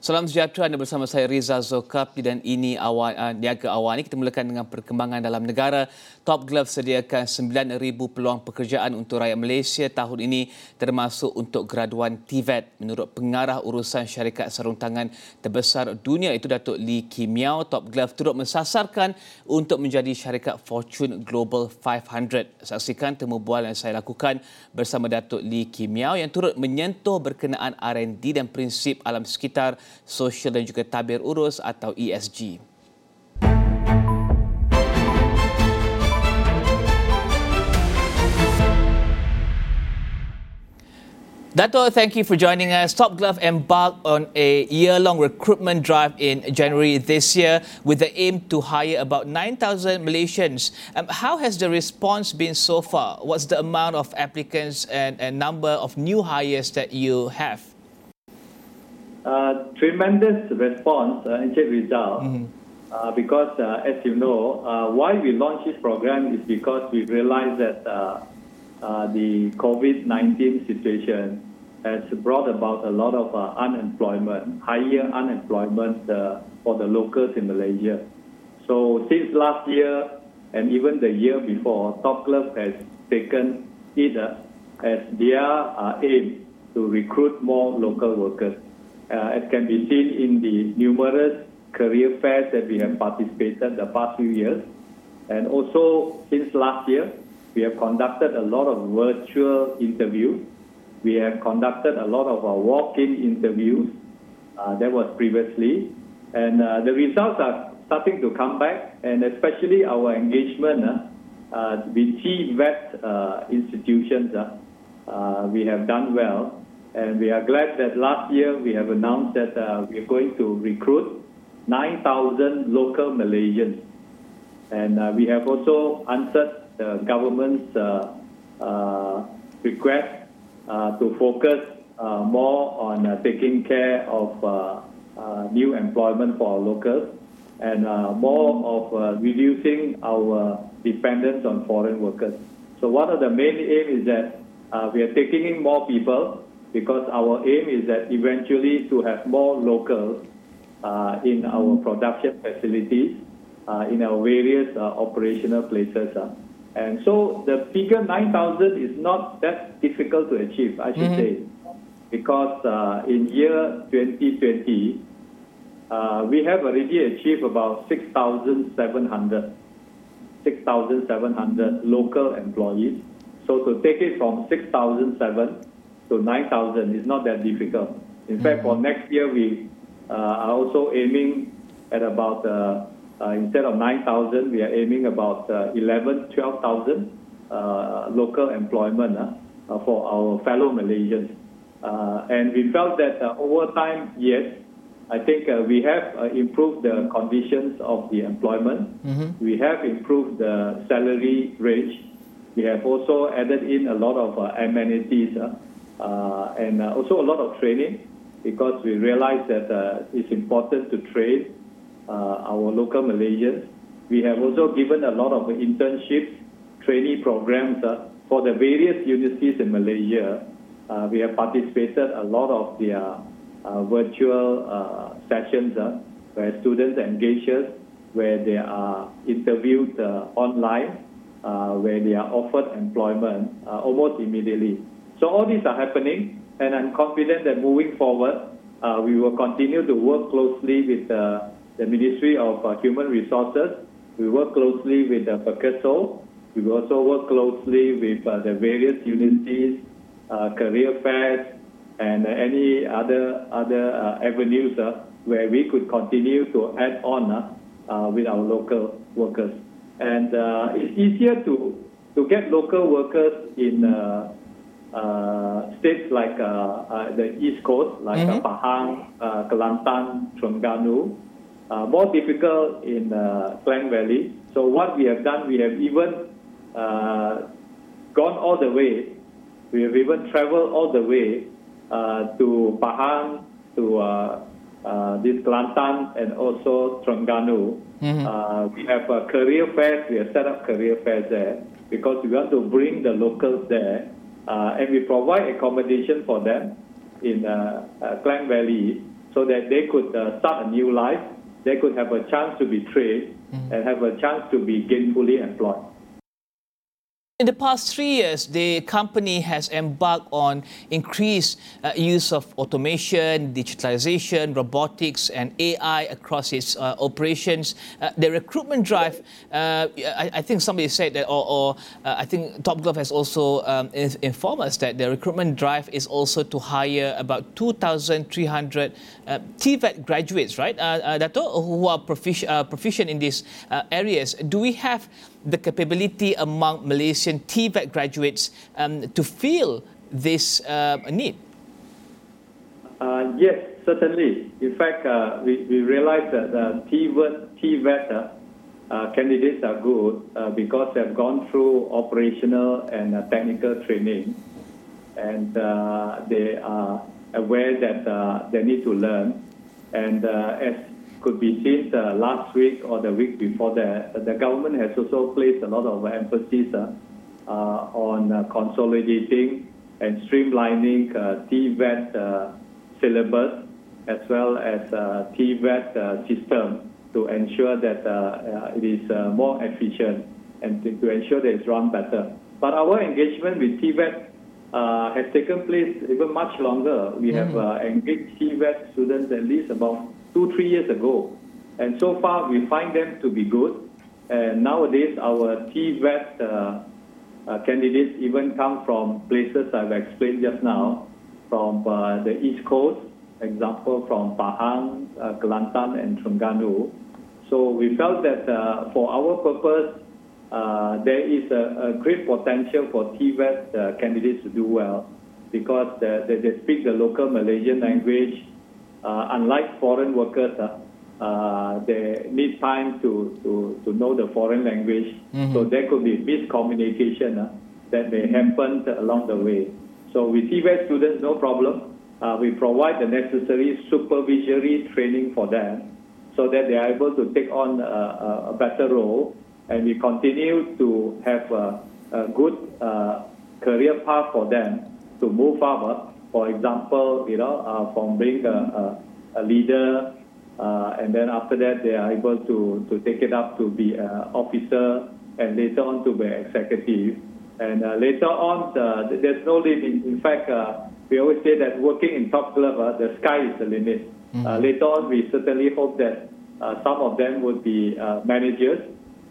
Salam sejahtera, anda bersama saya Rizal Zulkafli dan ini Niaga Awal ini. Kita mulakan dengan perkembangan dalam negara. Top Glove sediakan 9,000 peluang pekerjaan untuk rakyat Malaysia tahun ini termasuk untuk graduan TVET. Menurut pengarah urusan syarikat sarung tangan terbesar dunia itu Datuk Lee Kim Miao, Top Glove turut mensasarkan untuk menjadi syarikat Fortune Global 500. Saksikan temu bual yang saya lakukan bersama Datuk Lee Kim Miao yang turut menyentuh berkenaan R&D dan prinsip alam sekitar, sosial dan juga tabir urus atau ESG. Dato', thank you for joining us. Top Glove embarked on a year-long recruitment drive in January this year with the aim to hire about 9,000 Malaysians. How has the response been so far? What's the amount of applicants and number of new hires that you have? Tremendous response, Encik Rizal, because as you know, why we launched this program is because we realized that the COVID-19 situation has brought about a lot of unemployment, higher unemployment for the locals in Malaysia. So since last year and even the year before, Top Glove has taken it as their aim to recruit more local workers. As can be seen in the numerous career fairs that we have participated the past few years. And also, since last year, we have conducted a lot of virtual interviews. We have conducted a lot of walk-in interviews. That was previously. And the results are starting to come back, and especially our engagement with TVET institutions, we have done well. And we are glad that last year we have announced that we are going to recruit 9,000 local Malaysians. And we have also answered the government's request to focus more on taking care of new employment for our locals and more of reducing our dependence on foreign workers. So one of the main aims is that we are taking in more people, because our aim is that eventually to have more locals in our production facilities, in our various operational places. And so the figure 9,000 is not that difficult to achieve, I should say, because in year 2020, we have already achieved about 6,700 local employees. So to take it from 6,007 to 9,000 is not that difficult. In fact, for next year, we are also aiming at about, instead of 9,000, we are aiming about 11,000, 12,000 local employment for our fellow Malaysians. And we felt that over time, yes, I think we have improved the conditions of the employment. We have improved the salary range. We have also added in a lot of amenities and also a lot of training, because we realize that it's important to train our local Malaysians. We have also given a lot of internships, trainee programs for the various universities in Malaysia. We have participated a lot of their virtual sessions where students engage us, where they are interviewed online, where they are offered employment almost immediately. So all these are happening, and I'm confident that moving forward, we will continue to work closely with the Ministry of Human Resources. We work closely with the PERCASO. We will also work closely with the various universities, career fairs, and any other avenues where we could continue to add on with our local workers. And it's easier to get local workers in states like the East Coast, like Pahang, Kelantan, Terengganu. More difficult in Klang Valley. So what we have done, we have even gone all the way. We have even traveled all the way to Pahang, to this Kelantan, and also Terengganu. We have career fairs. We have set up career fairs there because we want to bring the locals there. And we provide accommodation for them in Klang Valley, so so that they could start a new life, they could have a chance to be trained and have a chance to be gainfully employed. In the past 3 years, the company has embarked on increased use of automation, digitalization, robotics and AI across its operations. The recruitment drive, I think somebody said that, or I think Top Glove has also informed us that the recruitment drive is also to hire about 2,300 TVET graduates, right, Dato', who are proficient in these areas. Do we have the capability among Malaysian TVET graduates to fill this need? Yes, certainly. In fact, we realized that the TVET candidates are good because they have gone through operational and technical training, and they are aware that they need to learn. And as could be seen last week or the week before that, the government has also placed a lot of emphasis on consolidating and streamlining TVET syllabus as well as TVET system to ensure that it is more efficient and to ensure that it's run better. But our engagement with TVET has taken place even much longer. We have engaged TVET students at least about 2-3 years ago, and so far we find them to be good. And nowadays our TVET candidates even come from places I've explained just now, from the East Coast, example from Pahang, Kelantan and Terengganu. So we felt that for our purpose, there is a great potential for TVET candidates to do well because they speak the local Malaysian language. Unlike foreign workers, they need time to know the foreign language. So there could be miscommunication that may happen along the way. So with TVET students, no problem. We provide the necessary supervisory training for them so that they are able to take on a better role. And we continue to have a good career path for them to move up. For example, from being a leader, and then after that they are able to take it up to be an officer, and later on to be executive. And later on, there's no limit. In fact, we always say that working in Top Glove, the sky is the limit. Later on, we certainly hope that some of them would be managers,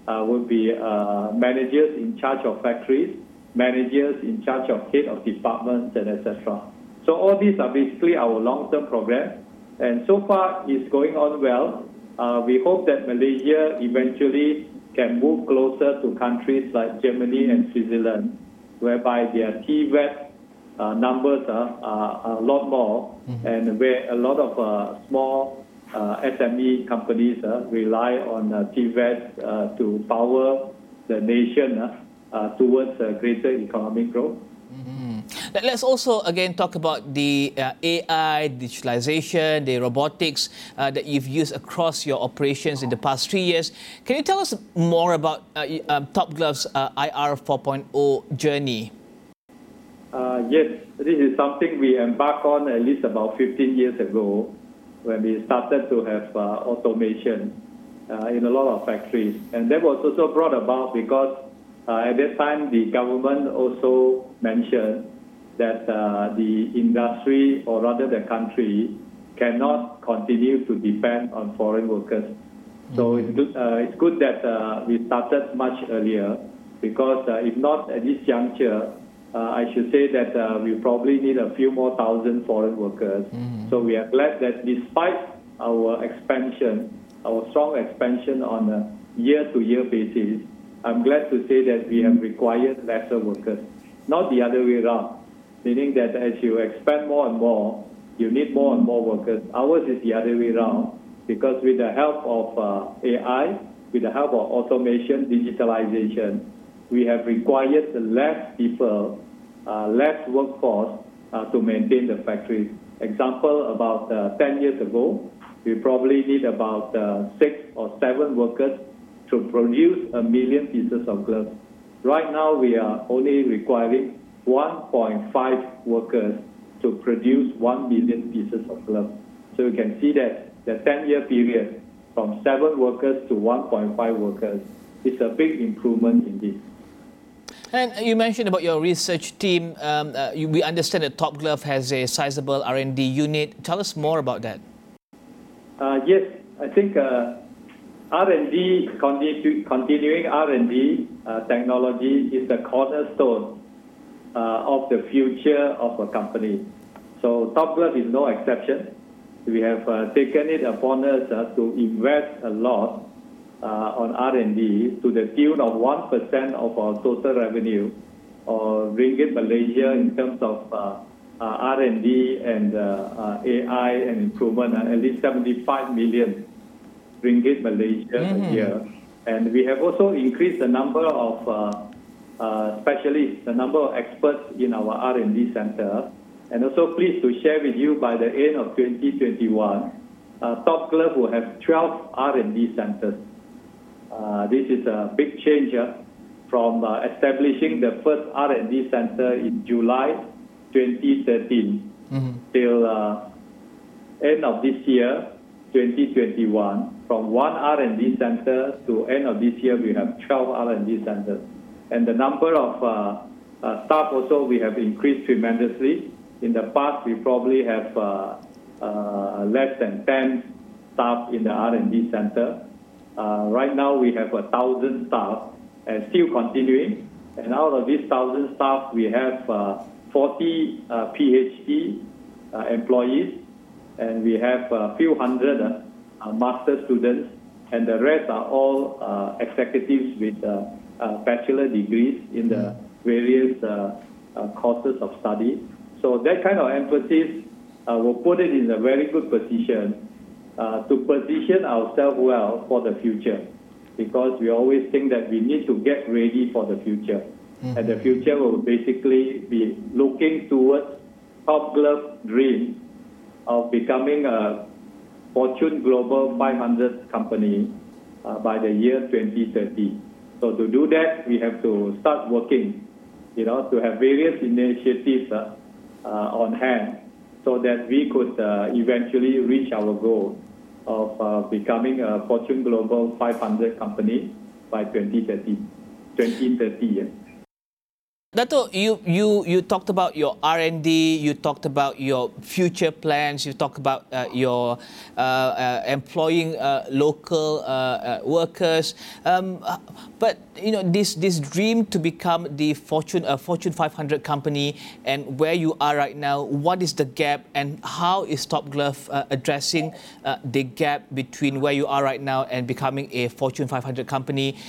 managers in charge of factories, managers in charge of head of departments, and etc. So all these are basically our long-term program, and so far it's going on well. We hope that Malaysia eventually can move closer to countries like Germany and Switzerland, whereby their TVET numbers are a lot more, and where a lot of small SME companies rely on TVET to power the nation towards greater economic growth. Let's also again talk about the AI, digitalization, the robotics that you've used across your operations in the past 3 years. Can you tell us more about Top Glove's IR 4.0 journey? Yes, this is something we embarked on at least about 15 years ago when we started to have automation in a lot of factories. And that was also brought about because at that time the government also mentioned that the industry, or rather the country, cannot continue to depend on foreign workers. So it's good that we started much earlier, because if not at this juncture, I should say that we probably need a few more thousand foreign workers. So we are glad that despite our expansion, our strong expansion on a year-to-year basis, I'm glad to say that we have required lesser workers, not the other way around, meaning that as you expand more and more, you need more and more workers. Ours is the other way around, because with the help of AI, with the help of automation, digitalization, we have required less people, less workforce to maintain the factories. Example, about 10 years ago, we probably need about 6 or 7 workers to produce 1 million pieces of gloves. Right now, we are only requiring 1.5 workers to produce 1 million pieces of gloves. So you can see that the 10-year period from 7 workers to 1.5 workers is a big improvement indeed. And you mentioned about your research team. We understand that Top Glove has a sizable R&D unit. Tell us more about that. Yes, I think R&D, continuing R&D technology is the cornerstone of the future of a company. So Top Glove is no exception. We have taken it upon us to invest a lot on R&D to the tune of 1% of our total revenue, or Ringgit Malaysia in terms of R&D and AI and improvement, at least 75 million Ringgit Malaysia a year. And we have also increased the number of specialists, the number of experts in our R&D center. And also pleased to share with you, by the end of 2021, Top Glove will have 12 R&D centers. This is a big change from establishing the first R&D center in July 2013 till end of this year, 2021. From one R&D center to end of this year, we have 12 R&D centers. And the number of staff also we have increased tremendously. In the past, we probably have less than 10 staff in the R&D center. Right now, we have 1,000 staff and still continuing. And out of these 1,000 staff, we have 40 PhD employees, and we have a few hundred master students, and the rest are all executives with bachelor degrees in the various courses of study. So that kind of emphasis will put it in a very good position to position ourselves well for the future, because we always think that we need to get ready for the future. And the future will basically be looking towards Top Glove dream of becoming a Fortune Global 500 company by the year 2030. So to do that, we have to start working, to have various initiatives on hand, so that we could eventually reach our goal of becoming a Fortune Global 500 company by 2030. Yes. Dato', you talked about your R&D, you talked about your future plans, you talked about your employing local workers. But this dream to become the Fortune 500 company, and where you are right now, what is the gap, and how is Top Glove addressing the gap between where you are right now and becoming a Fortune 500 company?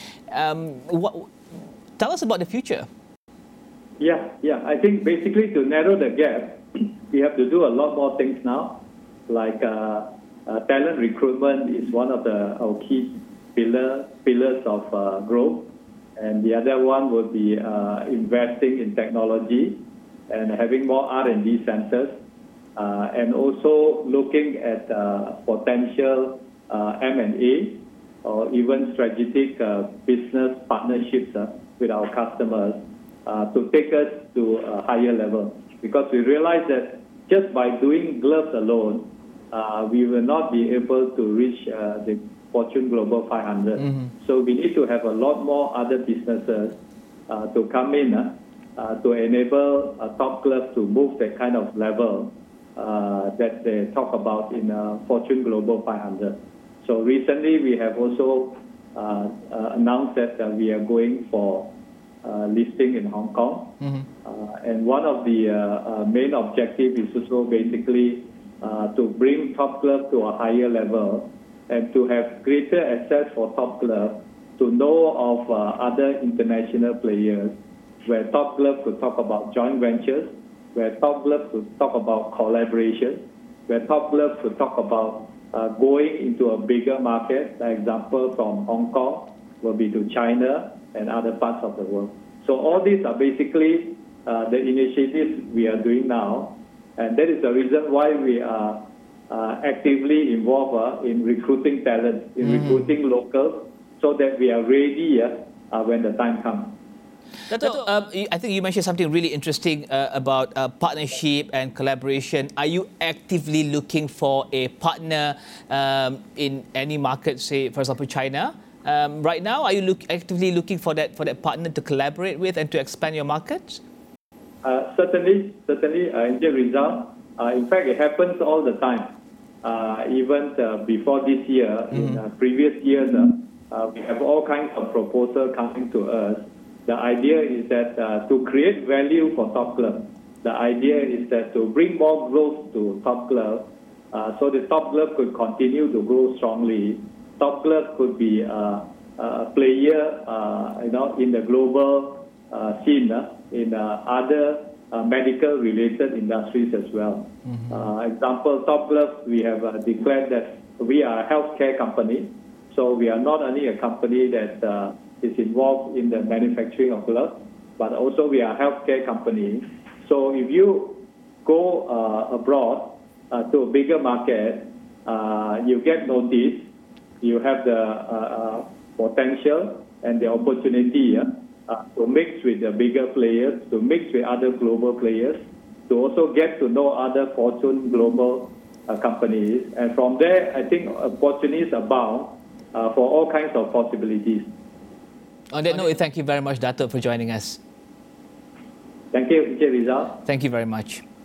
Tell us about the future. Yeah. I think basically to narrow the gap, we have to do a lot more things now. Like talent recruitment is one of our key pillars of growth. And the other one would be investing in technology and having more R&D centers. And also looking at potential M&A or even strategic business partnerships with our customers to take us to a higher level. Because we realize that just by doing gloves alone, we will not be able to reach the Fortune Global 500. So we need to have a lot more other businesses to come in to enable Top Glove to move that kind of level that they talk about in Fortune Global 500. So recently we have also announced that we are going for listing in Hong Kong. And one of the main objectives is also basically to bring Top Glove to a higher level and to have greater access for Top Glove to know of other international players, where Top Glove could talk about joint ventures, where Top Glove could talk about collaboration, where Top Glove could talk about going into a bigger market. For example, from Hong Kong will be to China and other parts of the world. So all these are basically the initiatives we are doing now, and that is the reason why we are actively involved in recruiting talent, in recruiting locals, so that we are ready when the time comes. Dato', I think you mentioned something really interesting about partnership and collaboration. Are you actively looking for a partner in any market, say, for example, China? Right now, are you actively looking for that partner to collaborate with and to expand your markets? Certainly, Encik Rizal. In fact, it happens all the time. Even before this year, in previous years, we have all kinds of proposals coming to us. The idea is that to create value for Top Glove, the idea is that to bring more growth to Top Glove, so the Top Glove could continue to grow strongly. Top Glove could be a player, in the global scene, in other medical-related industries as well. Example, Top Glove, we have declared that we are a healthcare company. So we are not only a company that is involved in the manufacturing of gloves, but also we are a healthcare company. So if you go abroad to a bigger market, you get noticed, you have the potential and the opportunity to mix with the bigger players, to mix with other global players, to also get to know other Fortune global companies. And from there, I think opportunities abound for all kinds of possibilities. On that note, thank you very much, Dato', for joining us. Thank you, Encik Rizal. Thank you very much.